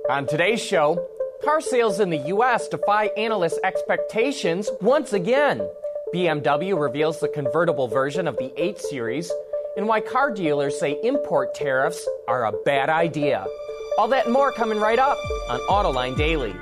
On today's show, car sales in the U.S. defy analysts' expectations once again. BMW reveals the convertible version of the 8 Series, and why car dealers say import tariffs are a bad idea. All that and more coming right up on Autoline Daily.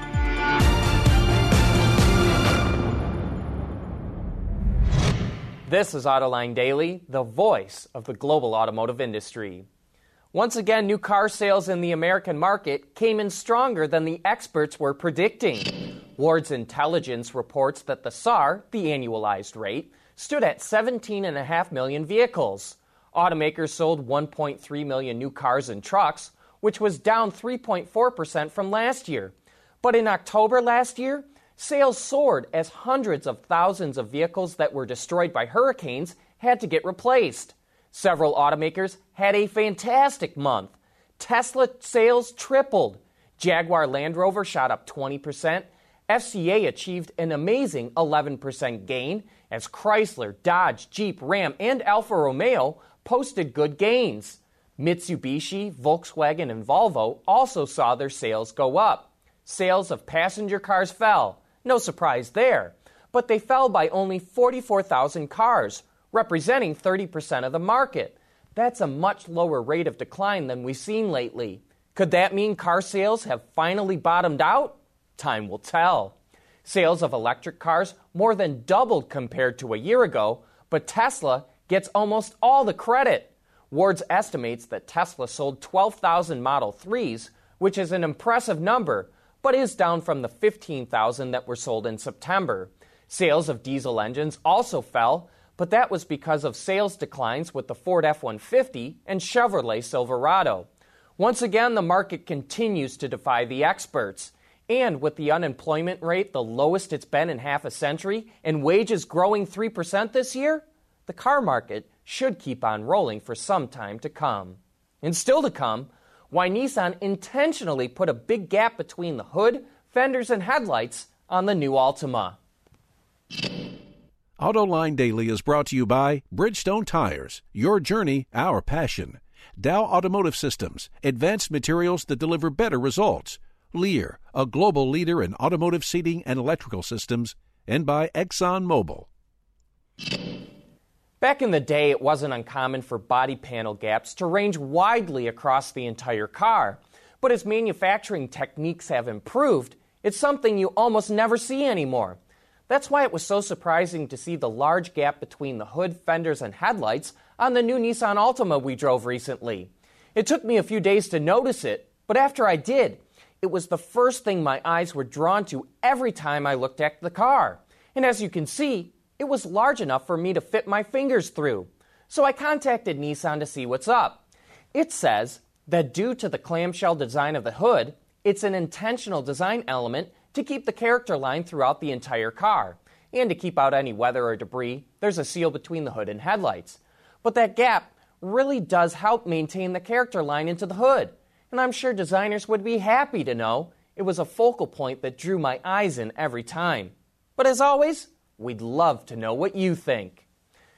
This is Autoline Daily, the voice of the global automotive industry. Once again, new car sales in the American market came in stronger than the experts were predicting. Ward's Intelligence reports that the SAAR, the annualized rate, stood at 17.5 million vehicles. Automakers sold 1.3 million new cars and trucks, which was down 3.4% from last year. But in October last year, sales soared as hundreds of thousands of vehicles that were destroyed by hurricanes had to get replaced. Several automakers had a fantastic month. Tesla sales tripled. Jaguar Land Rover shot up 20%. FCA achieved an amazing 11% gain as Chrysler, Dodge, Jeep, Ram, and Alfa Romeo posted good gains. Mitsubishi, Volkswagen, and Volvo also saw their sales go up. Sales of passenger cars fell. No surprise there. But they fell by only 44,000 cars, representing 30% of the market. That's a much lower rate of decline than we've seen lately. Could that mean car sales have finally bottomed out? Time will tell. Sales of electric cars more than doubled compared to a year ago, but Tesla gets almost all the credit. Ward's estimates that Tesla sold 12,000 Model 3s, which is an impressive number, but is down from the 15,000 that were sold in September. Sales of diesel engines also fell, but that was because of sales declines with the Ford F-150 and Chevrolet Silverado. Once again, the market continues to defy the experts. And with the unemployment rate the lowest it's been in half a century and wages growing 3% this year, the car market should keep on rolling for some time to come. And still to come, why Nissan intentionally put a big gap between the hood, fenders, and headlights on the new Altima. Autoline Daily is brought to you by Bridgestone Tires, your journey, our passion. Dow Automotive Systems, advanced materials that deliver better results. Lear, a global leader in automotive seating and electrical systems. And by ExxonMobil. Back in the day, it wasn't uncommon for body panel gaps to range widely across the entire car. But as manufacturing techniques have improved, it's something you almost never see anymore. That's why it was so surprising to see the large gap between the hood, fenders, and headlights on the new Nissan Altima we drove recently. It took me a few days to notice it, but after I did, it was the first thing my eyes were drawn to every time I looked at the car. And as you can see, it was large enough for me to fit my fingers through. So I contacted Nissan to see what's up. It says that due to the clamshell design of the hood, it's an intentional design element to keep the character line throughout the entire car. And to keep out any weather or debris, there's a seal between the hood and headlights. But that gap really does help maintain the character line into the hood. And I'm sure designers would be happy to know it was a focal point that drew my eyes in every time. But as always, we'd love to know what you think.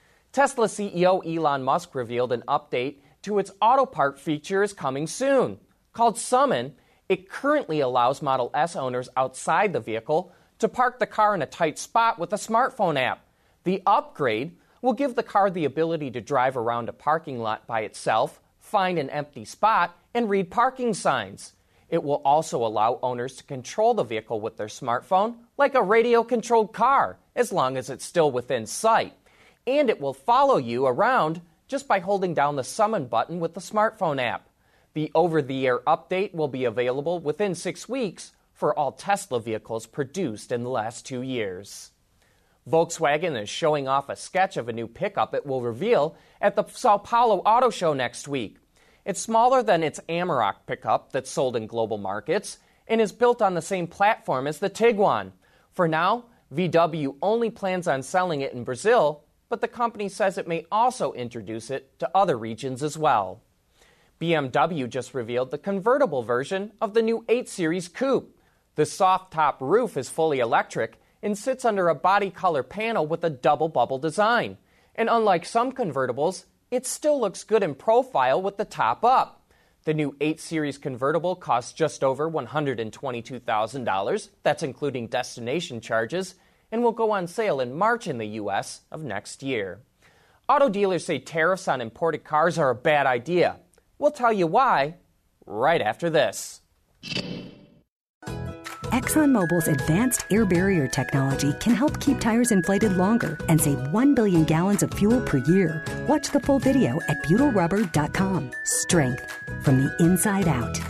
Tesla CEO Elon Musk revealed an update to its auto park feature is coming soon. Called Summon, it currently allows Model S owners outside the vehicle to park the car in a tight spot with a smartphone app. The upgrade will give the car the ability to drive around a parking lot by itself, find an empty spot, and read parking signs. It will also allow owners to control the vehicle with their smartphone, like a radio-controlled car, as long as it's still within sight. And it will follow you around just by holding down the Summon button with the smartphone app. The over-the-air update will be available within 6 weeks for all Tesla vehicles produced in the last 2 years. Volkswagen is showing off a sketch of a new pickup it will reveal at the Sao Paulo Auto Show next week. It's smaller than its Amarok pickup that's sold in global markets and is built on the same platform as the Tiguan. For now, VW only plans on selling it in Brazil, but the company says it may also introduce it to other regions as well. BMW just revealed the convertible version of the new 8 Series Coupe. The soft-top roof is fully electric and sits under a body color panel with a double bubble design. And unlike some convertibles, it still looks good in profile with the top up. The new 8 Series convertible costs just over $122,000. That's including destination charges, and will go on sale in March in the U.S. of next year. Auto dealers say tariffs on imported cars are a bad idea. We'll tell you why right after this. ExxonMobil's advanced air barrier technology can help keep tires inflated longer and save 1 billion gallons of fuel per year. Watch the full video at ButylRubber.com. Strength from the inside out.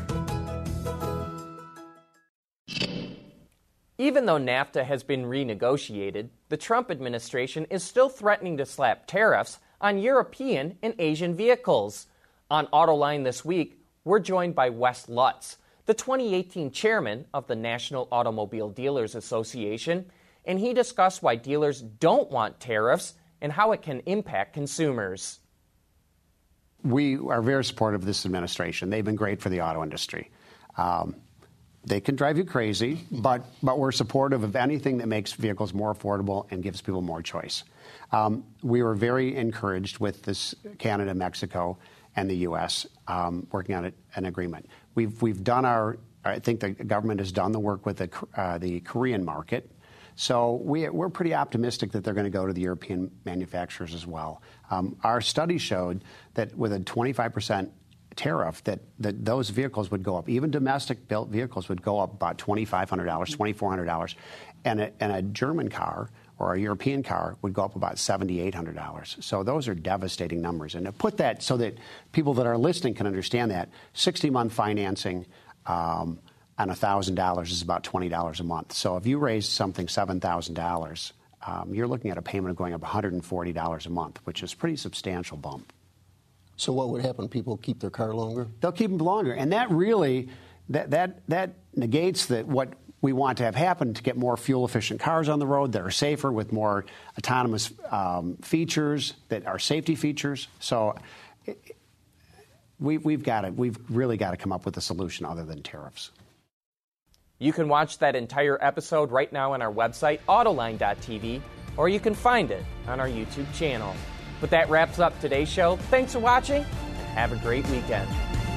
Even though NAFTA has been renegotiated, the Trump administration is still threatening to slap tariffs on European and Asian vehicles. On Autoline this week, we're joined by Wes Lutz, the 2018 chairman of the National Automobile Dealers Association, and he discussed why dealers don't want tariffs and how it can impact consumers. We are very supportive of this administration. They've been great for the auto industry. They can drive you crazy, but we're supportive of anything that makes vehicles more affordable and gives people more choice. We were very encouraged with this Canada, Mexico, and the U.S. Working on an agreement. We've done I think the government has done the work with the Korean market. So we're pretty optimistic that they're going to go to the European manufacturers as well. Our study showed that with a 25% tariff, that those vehicles would go up. Even domestic-built vehicles would go up about $2,500, $2,400, and a German car or a European car would go up about $7,800. So those are devastating numbers. And to put that so that people that are listening can understand that, 60-month financing on $1,000 is about $20 a month. So if you raise something $7,000, you're looking at a payment of going up $140 a month, which is a pretty substantial bump. So what would happen? People keep their car longer? They'll keep them longer. And that really, that negates what we want to have happen to get more fuel-efficient cars on the road that are safer with more autonomous features that are safety features. So we've really got to come up with a solution other than tariffs. You can watch that entire episode right now on our website, Autoline.tv, or you can find it on our YouTube channel. But that wraps up today's show. Thanks for watching, and have a great weekend.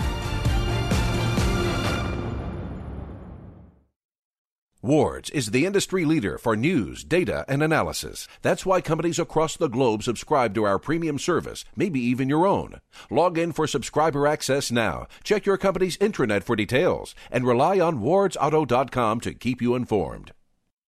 Ward's is the industry leader for news, data, and analysis. That's why companies across the globe subscribe to our premium service, maybe even your own. Log in for subscriber access now. Check your company's intranet for details, and rely on wardsauto.com to keep you informed.